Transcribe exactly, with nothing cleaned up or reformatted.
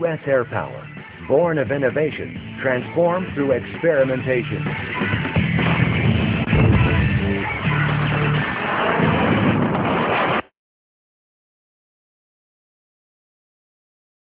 S Air Power, born of innovation, transformed through experimentation.